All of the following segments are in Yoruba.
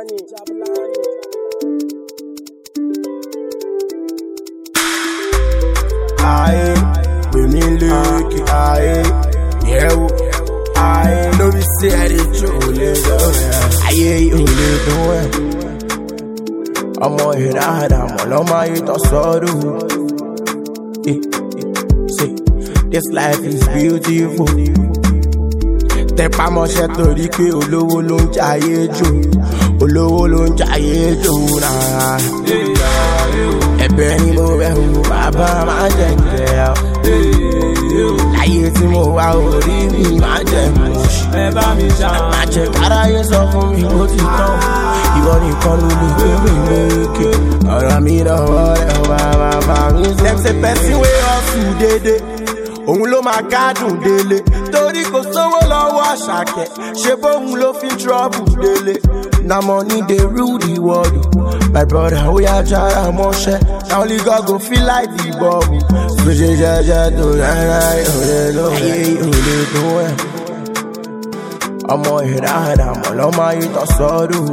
Aye, we me look aye, yeah, aye, no we say I did you aye, you live I'm on here, I'm on my head, I saw this life is beautiful. Tepa mọ́ṣẹ́ torí pé olówó ló ń jayé jù, olówó ló ń jayé jù náà. Ẹ̀bẹ̀ ni mo bẹ̀ wò bàbá máa jẹ ìrẹ̀ ọ́. Láyé tí mo wá orí mi máa jẹ mọ̀ṣí. Máa jẹ káráyé sọ fún mi bó ti tán. Ìwọ nìkan ló lè gbé mi lékè. Ọ̀rọ̀ mi lọ́wọ́ rẹ̀ wá bàbá mi. Dem say person wey hustle dédé, òun ló máa gádùn délé. Torí kò sówó lọ́wọ́ Àṣàkẹ́, ṣe bóun ló fi trouble délé. Na money dey rule the world. My brother, ó yá jára mọ́ṣẹ́. Na only God go feel like the bubble. Gbèsè jẹ́jẹ́ tó rárá ìhòòrè ló ayé ìhòòrè tó ẹ̀. Ọmọ ìràdà mọ̀ lọ́mọ ayé tó sọ́dún.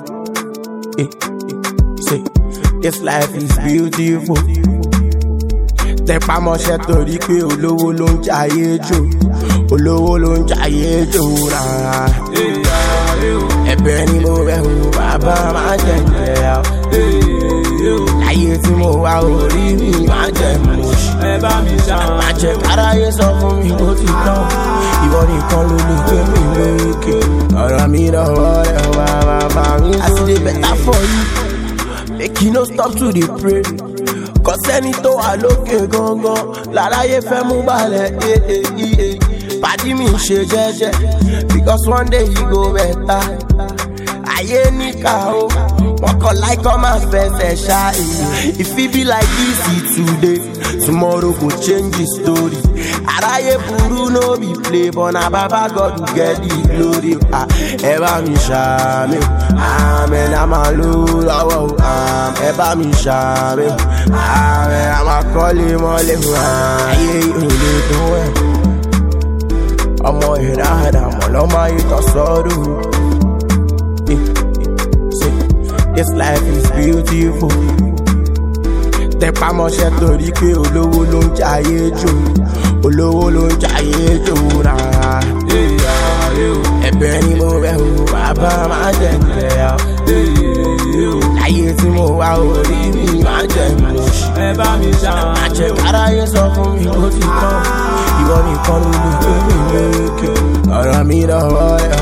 This life is beautiful. Tepa mọ́ṣẹ́ torí pé olówó ló ń jayé jù, olówó ló ń jayé jù náà. Ẹ̀bẹ̀ ni mo bẹ̀ wò bàbá máa jẹ ìrẹ̀ ọ́. Láyé tí mo wá orí mi máa jẹ mọ̀ṣí. Máa jẹ káráyé sọ fún mi bó ti tán. Ìwọ nìkan ló lè gbé mi lékè. Ọ̀rọ̀ mi lọ́wọ́ rẹ̀ wá bàbá mi. I see the better for you, make you no stop to dey pray. Kọ́sẹ́ni tó wà lókè gangan láráyé fẹ́ mú balẹ̀ pàdí mi ṣe jẹ́jẹ́ because one day you go better. Ayé níkà o, wọ́n kọ́ láìkọ́ máa fẹsẹ̀ ṣá if it be like this today, tomorrow go change the story. Aráyé burú no be play but na baba God will get the glory. Ẹ bá mi ṣàmì àmín a máa lò lọ́wọ́ ẹ bá mi ṣàmì àmín a máa kọ́lé mọ́lẹ̀ ayé ìhòòrè tó ẹ̀. Ọmọ ìràdà mọ̀ lọ́mọ ayé tó sọ́dún. This life is beautiful. Tepa mọ́ṣẹ́ torí pé olówó ló ń jayé jù, olówó ló ń jayé jù náà. Ẹ̀bẹ̀ ni mo bẹ̀ wò bàbá máa jẹ ìrẹ̀ ọ́. Láyé tí mo wá orí mi máa jẹ mọ̀ṣí. Máa jẹ káráyé sọ fún mi bó ti tán. Ìwọ nìkan ló lè gbé mi lékè. Ọ̀rọ̀ mi lọ́wọ́ rẹ̀